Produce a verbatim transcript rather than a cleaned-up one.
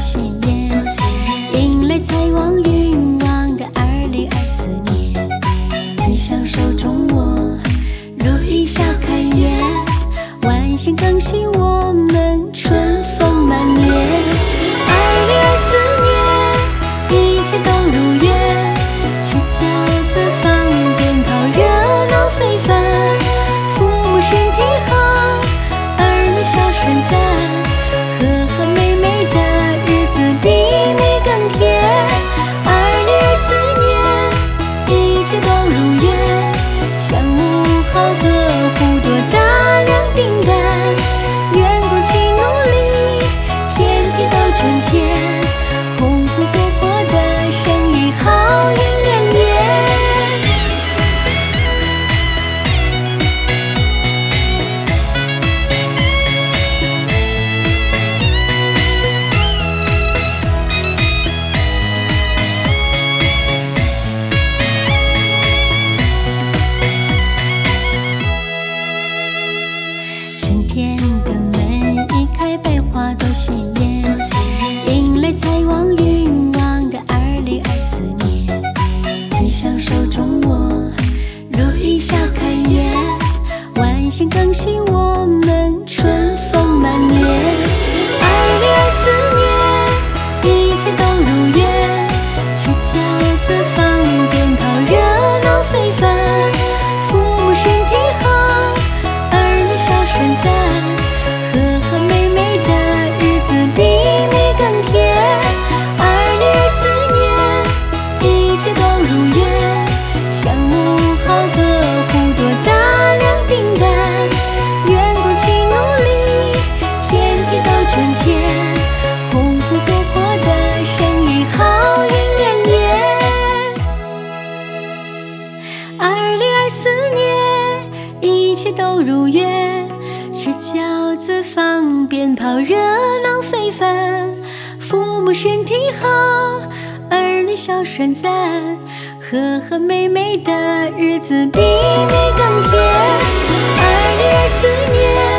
鲜艳，迎来财旺运旺的二零二四年。最享受中我如意笑开颜，万象更新我们春风满面。二零二四年一切都如愿，是饺子放鞭炮热闹非凡，父母身体好，儿女孝顺赞，和和美美的日子比蜜更甜。二零二四年一切都如愿，项目好，客户多，大量订单，员工勤努力，天天都赚钱，红红火火的生意好运连连。春天的门一开，百花都鲜艳，迎来财旺运旺的二零二四年。最享受中我如意笑开颜，万象更新我们春风满面。二零二四年一切都如愿，是饺子放鞭炮热闹非凡，父母身体好，儿女孝顺赞，和和美美的日子比蜜更甜。二零二四年一切都如愿，项目好，客户多，大量订单，员工勤努力，天天都赚钱，红红火火的生意好运连连。二零二四年一切都如愿，吃饺子放鞭炮热闹非凡，父母身体好，儿女孝顺赞，和和美美的日子比蜜更甜。二零二四年